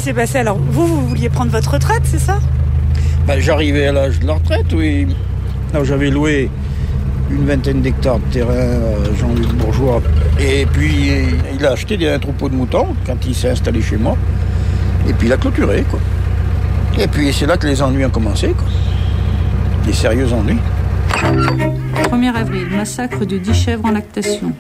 s'est passé? Alors, vous vouliez prendre votre retraite, c'est ça? J'arrivais à l'âge de la retraite, oui. Alors, j'avais loué une vingtaine d'hectares de terrain à Jean-Luc Bourgeois. Et puis, il a acheté un troupeau de moutons quand il s'est installé chez moi. Et puis, il a clôturé, quoi. Et puis, c'est là que les ennuis ont commencé, quoi. Des sérieux ennuis. 1er avril, massacre de 10 chèvres en lactation.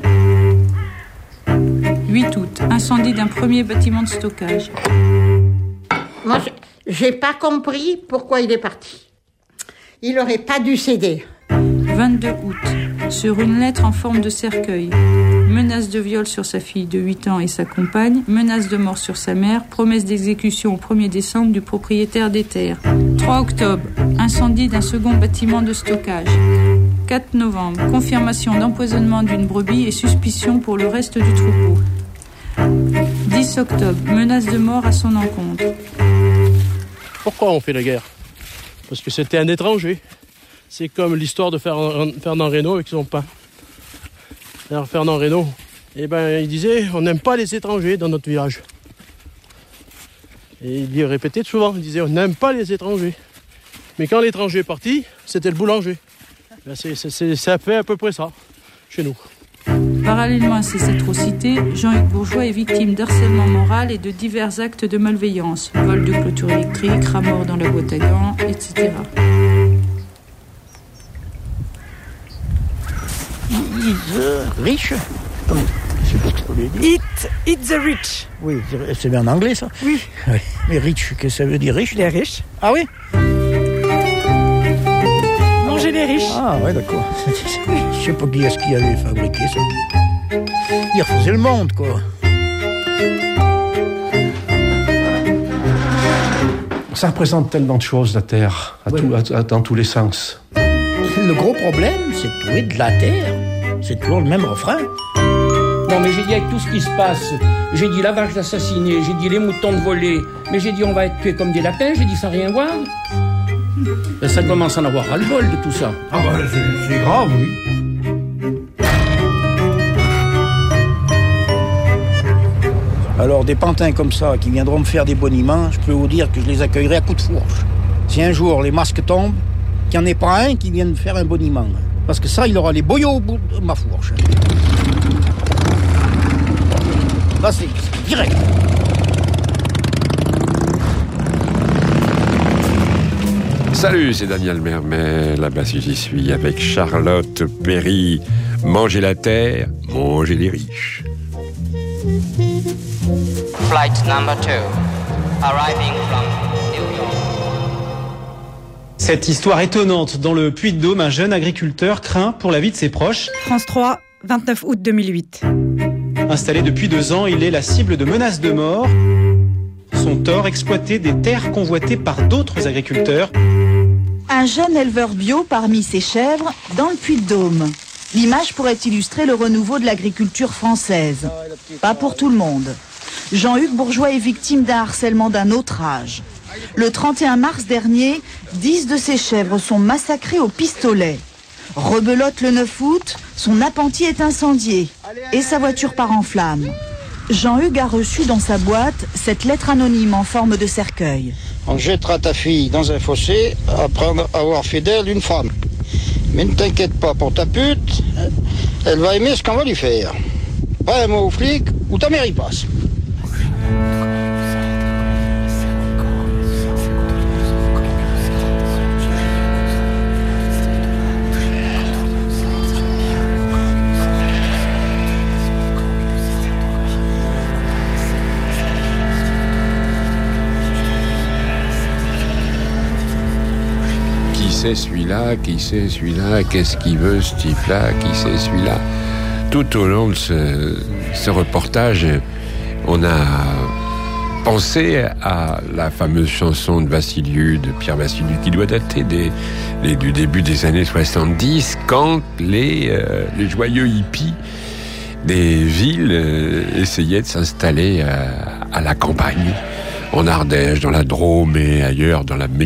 8 août, incendie d'un premier bâtiment de stockage. Moi, j'ai pas compris pourquoi il est parti. Il aurait pas dû céder. 22 août, sur une lettre en forme de cercueil. Menace de viol sur sa fille de 8 ans et sa compagne. Menace de mort sur sa mère. Promesse d'exécution au 1er décembre du propriétaire des terres. 3 octobre, incendie d'un second bâtiment de stockage. 4 novembre, confirmation d'empoisonnement d'une brebis et suspicion pour le reste du troupeau. 10 octobre, menace de mort à son encontre. Pourquoi on fait la guerre? Parce que c'était un étranger. C'est comme l'histoire de Fernand Reynaud avec son pain. Alors Fernand Reynaud, il disait, on n'aime pas les étrangers dans notre village. Et il le répétait souvent, il disait, on n'aime pas les étrangers. Mais quand l'étranger est parti, c'était le boulanger. Ça fait à peu près ça, chez nous. Parallèlement à ces atrocités, Jean-Hugues Bourgeois est victime d'harcèlement moral et de divers actes de malveillance. Vol de clôture électrique, rat-mort dans la boîte à gants, etc. Riche. Je sais pas trop le dire. Eat the rich. Oui, c'est bien en anglais, ça. Oui. Mais rich, qu'est-ce que ça veut dire, riche? Les riches. Ah oui? Manger les riches. Ah ouais, d'accord. Je sais pas qui est-ce qui avait fabriqué ça. Il refaisait le monde, quoi. Ça représente tellement de choses, la Terre, dans tous les sens. Le gros problème, c'est de trouver de la terre. C'est toujours le même refrain. Non, mais j'ai dit avec tout ce qui se passe, j'ai dit la vache d'assassinée, j'ai dit les moutons de voler, mais j'ai dit on va être tués comme des lapins, j'ai dit sans rien voir. Et ça commence à en avoir ras-le-bol de tout ça. Ah c'est grave, oui. Alors des pantins comme ça qui viendront me faire des boniments, je peux vous dire que je les accueillerai à coups de fourche. Si un jour les masques tombent, qu'il n'y en ait pas un qui vienne me faire un boniment. Parce que ça, il aura les boyaux au bout de ma fourche. Là, c'est direct. Salut, c'est Daniel Mermet. Là-bas, si j'y suis avec Charlotte Perry. Manger la terre, manger les riches. Flight number 2, arriving from New York. Cette histoire étonnante dans le Puy-de-Dôme, un jeune agriculteur craint pour la vie de ses proches. France 3, 29 août 2008. Installé depuis 2 ans, il est la cible de menaces de mort. Son tort, exploiter des terres convoitées par d'autres agriculteurs. Un jeune éleveur bio parmi ses chèvres dans le Puy-de-Dôme. L'image pourrait illustrer le renouveau de l'agriculture française. Pas pour tout le monde. Jean-Hugues Bourgeois est victime d'un harcèlement d'un autre âge. Le 31 mars dernier, 10 de ses chèvres sont massacrées au pistolet. Rebelote le 9 août, son appentis est incendié et sa voiture part en flammes. Jean-Hugues a reçu dans sa boîte cette lettre anonyme en forme de cercueil. On jettera ta fille dans un fossé après avoir fait d'elle une femme. Mais ne t'inquiète pas pour ta pute, elle va aimer ce qu'on va lui faire. Pas un mot aux flics ou ta mère y passe. Qui c'est celui-là, qu'est-ce qu'il veut ce type-là, qui c'est celui-là. Tout au long de ce reportage, on a pensé à la fameuse chanson de Vassiliou, de Pierre Vassiliou, qui doit dater du début des années 70, quand les joyeux hippies des villes essayaient de s'installer à la campagne, en Ardèche, dans la Drôme et ailleurs, dans la